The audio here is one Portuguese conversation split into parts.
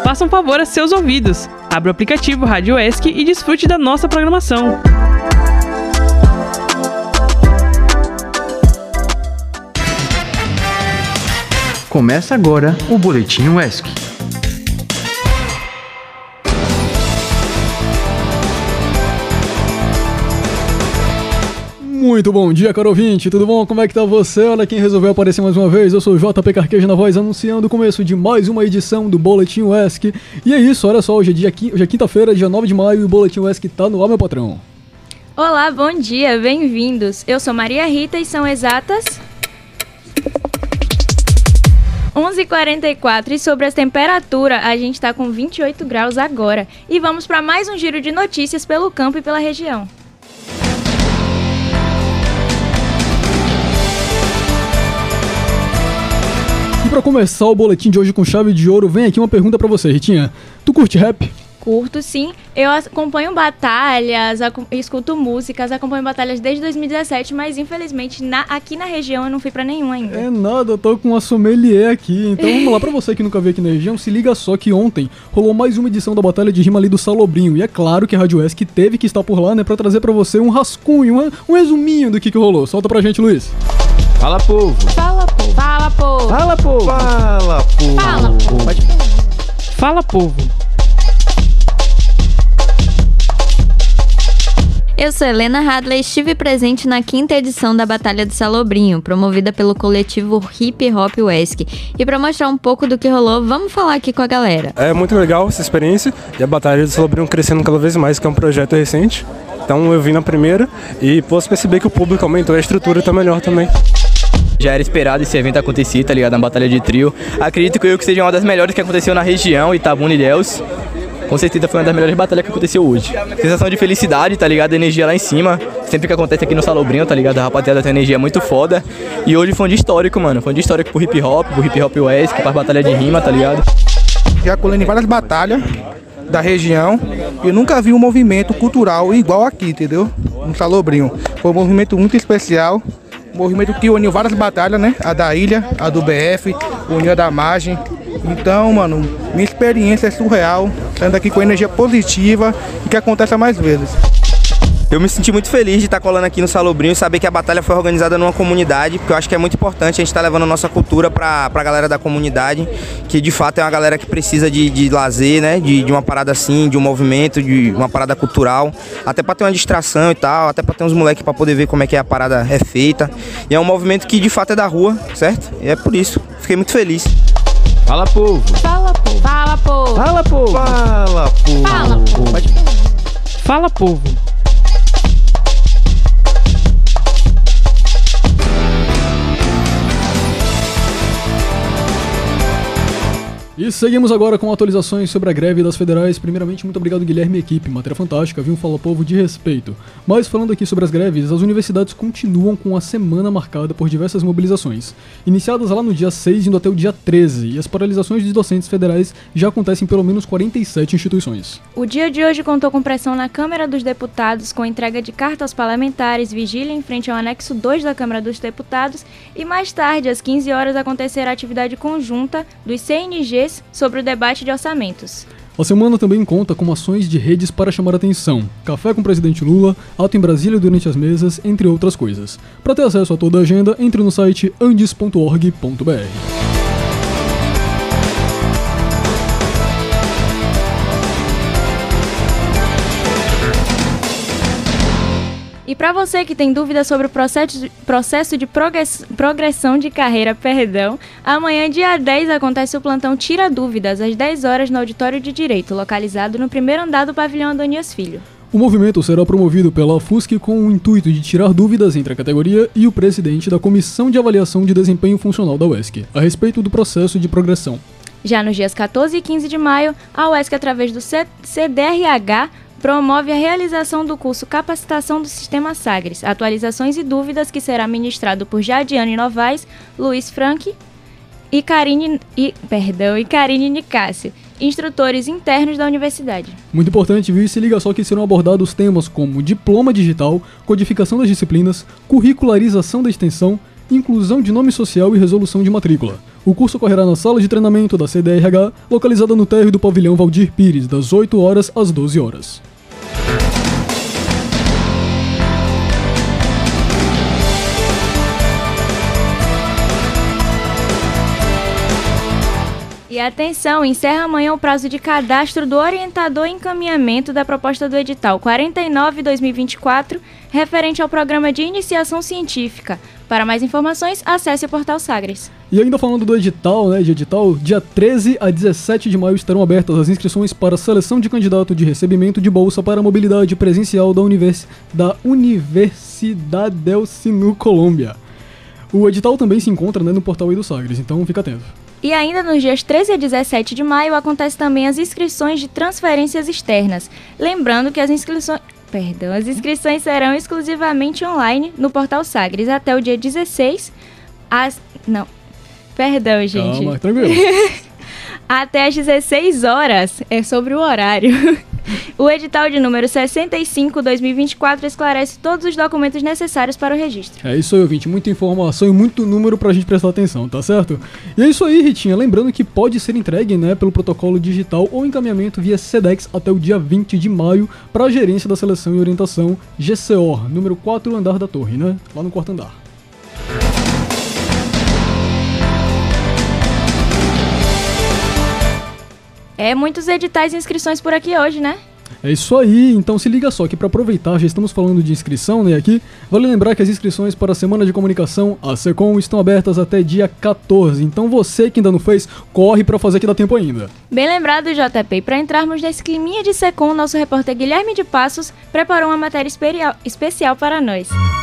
Faça um favor a seus ouvidos. Abra o aplicativo Rádio UESC e desfrute da nossa programação. Começa agora o Boletim UESC. Muito bom dia, caro ouvinte, tudo bom? Como é que tá você? Olha quem resolveu aparecer mais uma vez, eu sou o JP Carqueja na voz, anunciando o começo de mais uma edição do Boletim UESC. E é isso, olha só, hoje é quinta-feira, dia 9 de maio, e o Boletim UESC tá no ar, meu patrão. Olá, bom dia, bem-vindos. Eu sou Maria Rita e são exatas 11h44 e sobre as temperaturas, a gente tá com 28 graus agora. E vamos para mais um giro de notícias pelo campo e pela região. E pra começar o boletim de hoje com chave de ouro, vem aqui uma pergunta pra você, Ritinha. Tu curte rap? Curto, sim. Eu acompanho batalhas, escuto músicas, acompanho batalhas desde 2017, mas infelizmente aqui na região eu não fui pra nenhum ainda. É nada, eu tô com uma sommelier aqui. Então vamos lá, pra você que nunca veio aqui na região, se liga só que ontem rolou mais uma edição da Batalha de Rima ali do Salobrinho. E é claro que a Rádio UESC teve que estar por lá, né, pra trazer pra você um rascunho, um resuminho do que rolou. Solta pra gente, Luiz. Fala, povo! Fala, povo! Fala, povo! Fala, povo! Fala, povo! Fala, povo! Fala, povo! Eu sou Helena Hadley e estive presente na 5ª edição da Batalha do Salobrinho, promovida pelo coletivo Hip Hop UESC. E para mostrar um pouco do que rolou, vamos falar aqui com a galera. É muito legal essa experiência e a Batalha do Salobrinho crescendo cada vez mais, que é um projeto recente. Então eu vim na primeira e posso perceber que o público aumentou e a estrutura está melhor também. Já era esperado esse evento acontecer, tá ligado? Na Batalha de Trio. Acredito que seja uma das melhores que aconteceu na região, Itabuna e Ilhéus. Com certeza foi uma das melhores batalhas que aconteceu hoje. Sensação de felicidade, tá ligado? Energia lá em cima. Sempre que acontece aqui no Salobrinho, tá ligado? A rapaziada tem energia muito foda. E hoje foi um dia histórico, mano. Foi um dia histórico pro hip hop UESC, pra batalha de rima, tá ligado? Já colei em várias batalhas da região. Eu nunca vi um movimento cultural igual aqui, entendeu? No Salobrinho. Foi um movimento muito especial. Um movimento que uniu várias batalhas, né? A da ilha, a do BF, uniu a da margem. Então, mano, minha experiência é surreal. Saindo aqui com energia positiva e que aconteça mais vezes. Eu me senti muito feliz de estar colando aqui no Salobrinho e saber que a batalha foi organizada numa comunidade, porque eu acho que é muito importante a gente estar levando a nossa cultura pra galera da comunidade, que de fato é uma galera que precisa de lazer, né, de uma parada assim, de um movimento, de uma parada cultural, até pra ter uma distração e tal, até pra ter uns moleques pra poder ver como é que a parada é feita. E é um movimento que de fato é da rua, certo? E é por isso, fiquei muito feliz. Fala, povo! Fala, povo! Fala, povo! Fala, povo! Fala, povo! Fala, povo! Fala, povo! E seguimos agora com atualizações sobre a greve das federais. Primeiramente, muito obrigado, Guilherme e equipe. Matéria fantástica, viu? Fala, povo, de respeito. Mas falando aqui sobre as greves, as universidades continuam com a semana marcada por diversas mobilizações. Iniciadas lá no dia 6, indo até o dia 13. E as paralisações dos docentes federais já acontecem em pelo menos 47 instituições. O dia de hoje contou com pressão na Câmara dos Deputados, com entrega de carta aos parlamentares, vigília em frente ao anexo 2 da Câmara dos Deputados. E mais tarde, às 15 horas, acontecerá a atividade conjunta dos CNGs sobre o debate de orçamentos. A semana também conta com ações de redes para chamar atenção, café com o presidente Lula, ato em Brasília durante as mesas, entre outras coisas. Para ter acesso a toda a agenda, entre no site andes.org.br. E para você que tem dúvidas sobre o processo de progressão de carreira, amanhã, dia 10, acontece o plantão Tira Dúvidas, às 10 horas, no Auditório de Direito, localizado no primeiro andar do pavilhão Adonias Filho. O movimento será promovido pela FUSC com o intuito de tirar dúvidas entre a categoria e o presidente da Comissão de Avaliação de Desempenho Funcional da UESC, a respeito do processo de progressão. Já nos dias 14 e 15 de maio, a UESC, através do CDRH, promove a realização do curso Capacitação do Sistema Sagres, atualizações e dúvidas, que será ministrado por Jadiane Novaes, Luiz Frank e Karine Nicásio, instrutores internos da universidade. Muito importante, viu? E se liga só que serão abordados temas como diploma digital, codificação das disciplinas, curricularização da extensão, inclusão de nome social e resolução de matrícula. O curso ocorrerá na sala de treinamento da CDRH, localizada no térreo do pavilhão Valdir Pires, das 8 horas às 12 horas. E atenção, encerra amanhã o prazo de cadastro do orientador e encaminhamento da proposta do edital 49/2024, referente ao programa de iniciação científica. Para mais informações, acesse o portal Sagres. E ainda falando do edital, dia 13 a 17 de maio estarão abertas as inscrições para a seleção de candidato de recebimento de bolsa para a mobilidade presencial da Universidade del Sinu, Colômbia. O edital também se encontra no portal aí do Sagres, então fica atento. E ainda nos dias 13 a 17 de maio acontecem também as inscrições de transferências externas. Lembrando que as inscrições serão exclusivamente online no portal Sagres até o dia 16 gente. Calma, tranquilo. Até às 16 horas, é sobre o horário. O edital de número 65/2024 esclarece todos os documentos necessários para o registro. É isso aí, ouvinte. Muita informação e muito número pra gente prestar atenção, tá certo? E é isso aí, Ritinha. Lembrando que pode ser entregue, pelo protocolo digital ou encaminhamento via SEDEX até o dia 20 de maio para a Gerência da Seleção e Orientação GCOR, número 4, andar da torre, lá no 4º andar. Muitos editais e inscrições por aqui hoje, né? É isso aí, então se liga só que para aproveitar, já estamos falando de inscrição, aqui, vale lembrar que as inscrições para a Semana de Comunicação, a SECOM, estão abertas até dia 14, então você que ainda não fez, corre para fazer que dá tempo ainda. Bem lembrado, JP, e para entrarmos nesse climinha de SECOM, nosso repórter Guilherme de Passos preparou uma matéria especial para nós.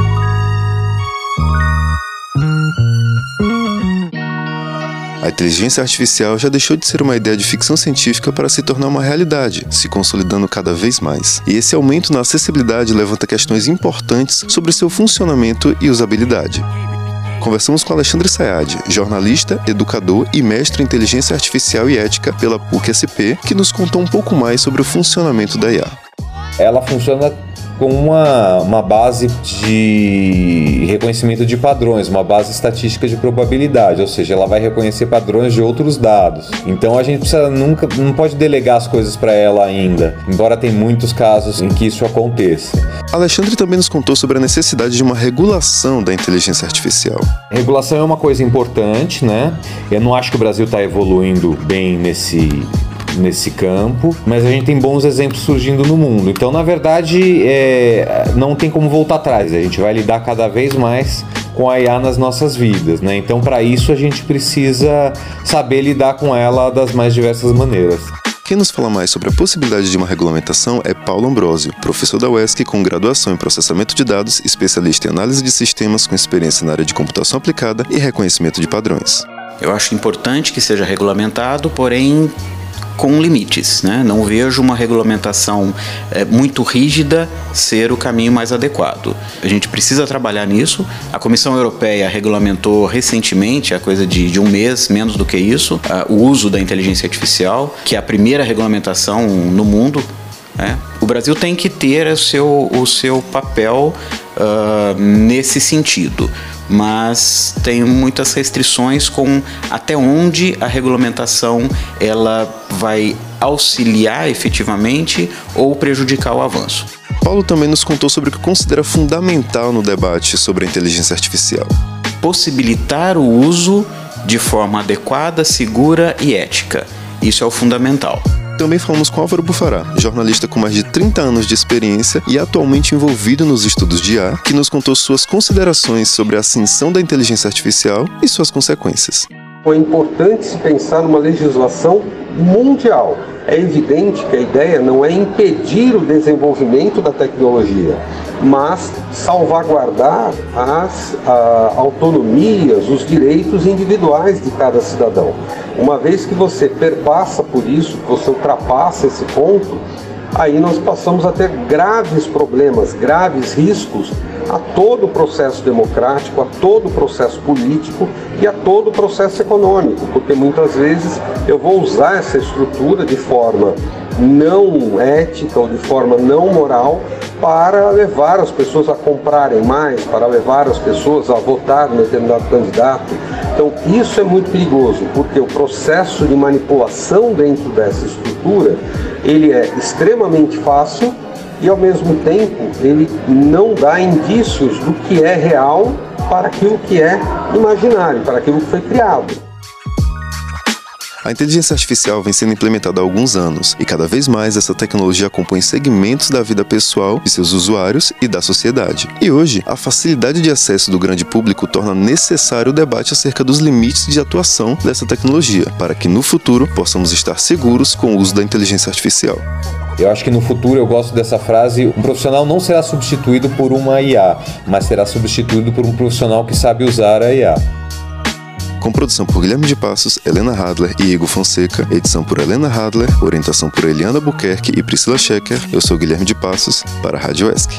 A inteligência artificial já deixou de ser uma ideia de ficção científica para se tornar uma realidade, se consolidando cada vez mais. E esse aumento na acessibilidade levanta questões importantes sobre seu funcionamento e usabilidade. Conversamos com Alexandre Sayad, jornalista, educador e mestre em inteligência artificial e ética pela PUC-SP, que nos contou um pouco mais sobre o funcionamento da IA. Ela funciona com uma base de reconhecimento de padrões, uma base estatística de probabilidade, ou seja, ela vai reconhecer padrões de outros dados. Então a gente não pode delegar as coisas para ela ainda, embora tem muitos casos em que isso aconteça. Alexandre também nos contou sobre a necessidade de uma regulação da inteligência artificial. Regulação é uma coisa importante, Eu não acho que o Brasil está evoluindo bem nesse campo, mas a gente tem bons exemplos surgindo no mundo. Então, na verdade, não tem como voltar atrás. A gente vai lidar cada vez mais com a IA nas nossas vidas, Então, para isso, a gente precisa saber lidar com ela das mais diversas maneiras. Quem nos fala mais sobre a possibilidade de uma regulamentação é Paulo Ambrosio, professor da UESC com graduação em processamento de dados, especialista em análise de sistemas com experiência na área de computação aplicada e reconhecimento de padrões. Eu acho importante que seja regulamentado, porém com limites, Não vejo uma regulamentação muito rígida ser o caminho mais adequado. A gente precisa trabalhar nisso. A Comissão Europeia regulamentou recentemente, há coisa de um mês, menos do que isso, o uso da inteligência artificial, que é a primeira regulamentação no mundo. O Brasil tem que ter o seu papel nesse sentido, mas tem muitas restrições com até onde a regulamentação ela vai auxiliar efetivamente ou prejudicar o avanço. Paulo também nos contou sobre o que considera fundamental no debate sobre a inteligência artificial. Possibilitar o uso de forma adequada, segura e ética. Isso é o fundamental. Também falamos com Álvaro Bufará, jornalista com mais de 30 anos de experiência e atualmente envolvido nos estudos de IA, que nos contou suas considerações sobre a ascensão da inteligência artificial e suas consequências. É importante se pensar numa legislação mundial. É evidente que a ideia não é impedir o desenvolvimento da tecnologia, mas salvaguardar as autonomias, os direitos individuais de cada cidadão. Uma vez que você perpassa por isso, que você ultrapassa esse ponto, aí nós passamos a ter graves problemas, graves riscos a todo o processo democrático, a todo o processo político e a todo o processo econômico, porque muitas vezes eu vou usar essa estrutura de forma não ética ou de forma não moral para levar as pessoas a comprarem mais, para levar as pessoas a votar no determinado candidato. Então isso é muito perigoso, porque o processo de manipulação dentro dessa estrutura, ele é extremamente fácil e ao mesmo tempo ele não dá indícios do que é real para aquilo que é imaginário, para aquilo que foi criado. A inteligência artificial vem sendo implementada há alguns anos e cada vez mais essa tecnologia acompanha segmentos da vida pessoal de seus usuários e da sociedade. E hoje, a facilidade de acesso do grande público torna necessário o debate acerca dos limites de atuação dessa tecnologia, para que no futuro possamos estar seguros com o uso da inteligência artificial. Eu acho que no futuro, eu gosto dessa frase, um profissional não será substituído por uma IA, mas será substituído por um profissional que sabe usar a IA. Com produção por Guilherme de Passos, Helena Hadler e Igor Fonseca, edição por Helena Hadler, orientação por Eliana Buquerque e Priscila Schecker, eu sou Guilherme de Passos, para a Rádio ESC.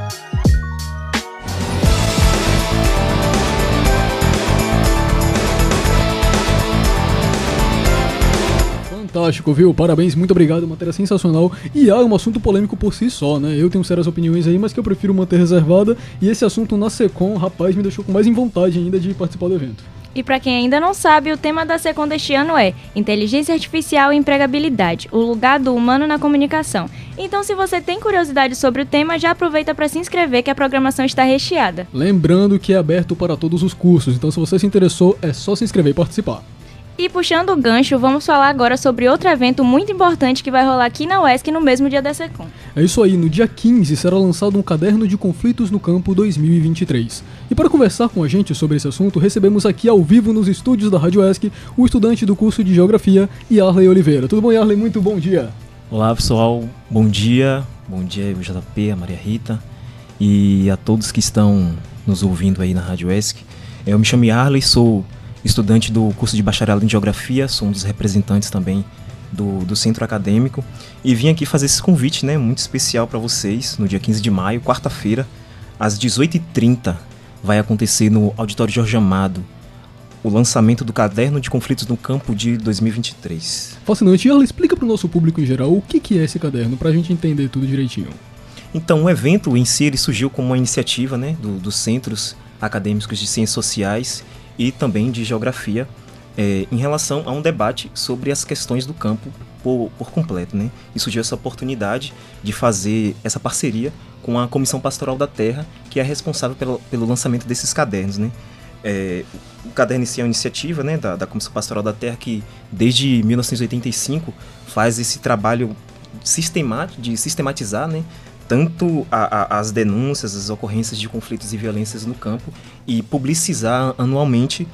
Fantástico, viu? Parabéns, muito obrigado, matéria sensacional. E é um assunto polêmico por si só, né? Eu tenho sérias opiniões aí, mas que eu prefiro manter reservada. E esse assunto na Secom, rapaz, me deixou com mais vontade ainda de participar do evento. E para quem ainda não sabe, o tema da Secom deste ano é Inteligência Artificial e Empregabilidade, o lugar do humano na comunicação. Então, se você tem curiosidade sobre o tema, já aproveita para se inscrever que a programação está recheada. Lembrando que é aberto para todos os cursos, então se você se interessou, é só se inscrever e participar. E puxando o gancho, vamos falar agora sobre outro evento muito importante que vai rolar aqui na UESC no mesmo dia da Secom. É isso aí, no dia 15 será lançado um caderno de conflitos no campo 2023. E para conversar com a gente sobre esse assunto, recebemos aqui ao vivo nos estúdios da Rádio ESC o estudante do curso de Geografia, Yarley Oliveira. Tudo bom, Yarley? Muito bom dia. Olá, pessoal. Bom dia JP, a Maria Rita e a todos que estão nos ouvindo aí na Rádio ESC. Eu me chamo Yarley, sou estudante do curso de bacharelado em Geografia, sou um dos representantes também do centro acadêmico e vim aqui fazer esse convite, né, muito especial para vocês. No dia 15 de maio, quarta-feira, às 18h30, vai acontecer no Auditório Jorge Amado o lançamento do Caderno de Conflitos no Campo de 2023. Fascinante. Yarley, explica para o nosso público em geral o que é esse caderno, para a gente entender tudo direitinho. Então, o evento em si ele surgiu como uma iniciativa, né, dos centros acadêmicos de ciências sociais e também de geografia, em relação a um debate sobre as questões do campo por completo, né? E surgiu essa oportunidade de fazer essa parceria com a Comissão Pastoral da Terra, que é responsável pelo lançamento desses cadernos, né? O caderno em si é uma iniciativa, né, da Comissão Pastoral da Terra, que desde 1985 faz esse trabalho de sistematizar, né, tanto as denúncias, as ocorrências de conflitos e violências no campo e publicizar anualmente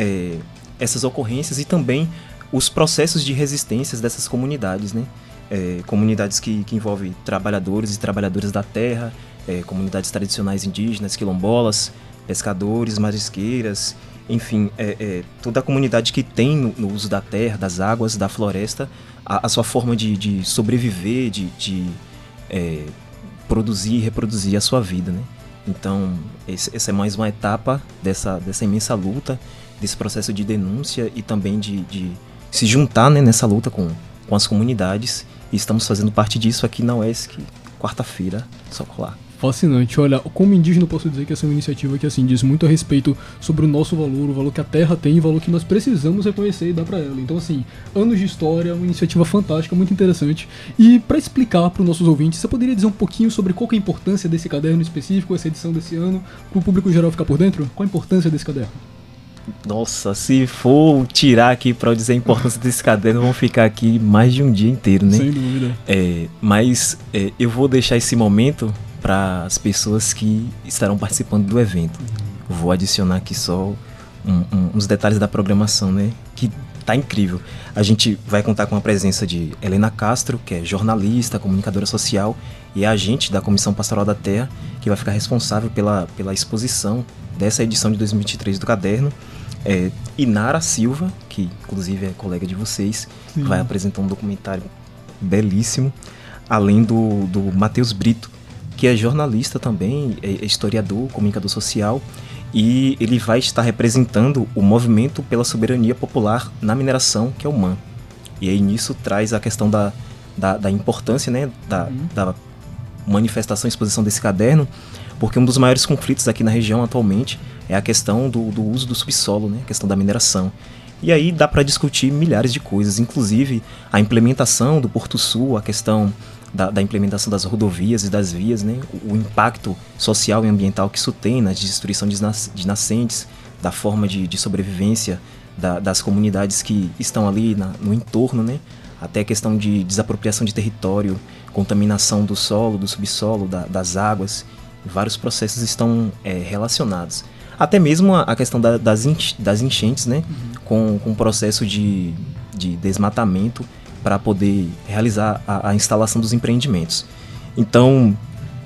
essas ocorrências e também os processos de resistências dessas comunidades, né? Comunidades que envolvem trabalhadores e trabalhadoras da terra, comunidades tradicionais indígenas, quilombolas, pescadores, marisqueiras, enfim, toda a comunidade que tem no uso da terra, das águas, da floresta, a sua forma de sobreviver, de produzir e reproduzir a sua vida, né? Então, essa é mais uma etapa dessa imensa luta, desse processo de denúncia e também de se juntar, né, nessa luta com as comunidades. E estamos fazendo parte disso aqui na UESC, quarta-feira, só colar. Fascinante. Olha, como indígena eu posso dizer que essa é uma iniciativa que assim, diz muito a respeito sobre o nosso valor, o valor que a terra tem, o valor que nós precisamos reconhecer e dar para ela. Então assim, anos de história, uma iniciativa fantástica, muito interessante. E para explicar para os nossos ouvintes, você poderia dizer um pouquinho sobre qual que é a importância desse caderno específico, essa edição desse ano, para o público geral ficar por dentro? Qual a importância desse caderno? Nossa, se for tirar aqui para dizer a importância desse caderno, vamos ficar aqui mais de um dia inteiro, né? Sem dúvida. Mas eu vou deixar esse momento para as pessoas que estarão participando do evento. Vou adicionar aqui só uns detalhes da programação, né? Que tá incrível. A gente vai contar com a presença de Helena Castro, que é jornalista, comunicadora social e agente da Comissão Pastoral da Terra, que vai ficar responsável pela exposição dessa edição de 2023 do caderno. Inara Silva, que inclusive é colega de vocês, vai apresentar um documentário belíssimo, além do Matheus Brito, que é jornalista também, é historiador, comunicador social, e ele vai estar representando o movimento pela soberania popular na mineração, que é o MAN. E aí nisso traz a questão da importância, né, manifestação e exposição desse caderno, porque um dos maiores conflitos aqui na região atualmente é a questão do uso do subsolo, né? A questão da mineração. E aí dá para discutir milhares de coisas, inclusive a implementação do Porto Sul, a questão da implementação das rodovias e das vias, né? O impacto social e ambiental que isso tem na destruição de nascentes, da forma de sobrevivência das comunidades que estão ali no entorno, né? Até a questão de desapropriação de território, contaminação do solo, do subsolo, das águas. Vários processos estão relacionados. Até mesmo a questão das enchentes, né? Com o processo de desmatamento para poder realizar a instalação dos empreendimentos. Então,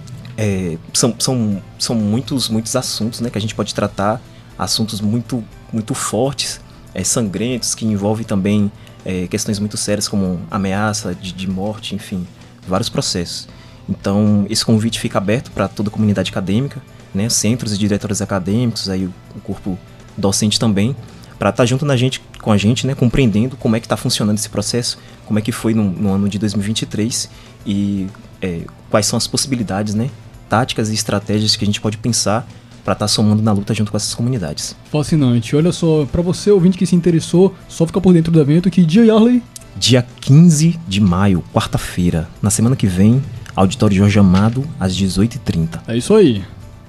são muitos assuntos, né, que a gente pode tratar, assuntos muito fortes, sangrentos, que envolvem também questões muito sérias como ameaça de morte, enfim, vários processos. Então, esse convite fica aberto para toda a comunidade acadêmica, né, centros e diretores acadêmicos, aí o corpo docente também, para estar junto com a gente, né, compreendendo como é que está funcionando esse processo, como é que foi no ano de 2023 e quais são as possibilidades, né, táticas e estratégias que a gente pode pensar para estar somando na luta junto com essas comunidades. Fascinante. Olha só, para você, ouvinte que se interessou, só fica por dentro do evento. Que dia, Yarley? Dia 15 de maio, quarta-feira. Na semana que vem, Auditório Jorge Amado, às 18h30. É isso aí.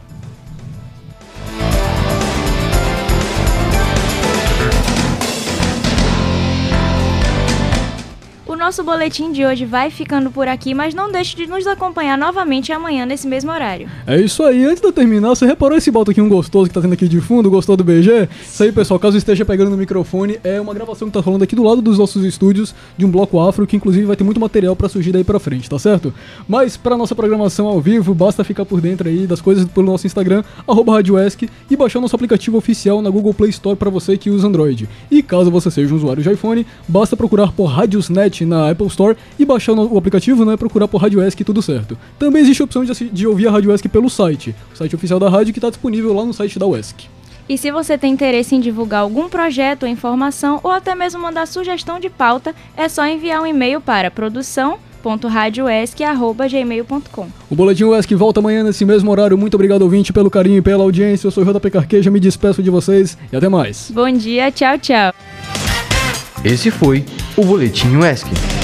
Nosso boletim de hoje vai ficando por aqui, mas não deixe de nos acompanhar novamente amanhã nesse mesmo horário. É isso aí, antes de eu terminar, você reparou esse botoquinho gostoso que tá tendo aqui de fundo? Gostou do BG? Isso aí, pessoal, caso esteja pegando no microfone, é uma gravação que tá rolando aqui do lado dos nossos estúdios, de um bloco afro, que inclusive vai ter muito material pra surgir daí pra frente, tá certo? Mas pra nossa programação ao vivo, basta ficar por dentro aí das coisas pelo nosso Instagram, @RadioESC, e baixar o nosso aplicativo oficial na Google Play Store pra você que usa Android. E caso você seja um usuário de iPhone, basta procurar por Radiosnet na Apple Store e baixar o aplicativo, né, procurar por Rádio ESC e tudo certo. Também existe a opção de ouvir a Rádio ESC pelo site, o site oficial da rádio, que está disponível lá no site da UESC. E se você tem interesse em divulgar algum projeto ou informação, ou até mesmo mandar sugestão de pauta, é só enviar um e-mail para produção.radioesc@gmail.com. O Boletim UESC volta amanhã nesse mesmo horário. Muito obrigado, ouvinte, pelo carinho e pela audiência. Eu sou o JP Carqueja, me despeço de vocês e até mais. Bom dia, tchau, tchau. Esse foi o Boletim UESC.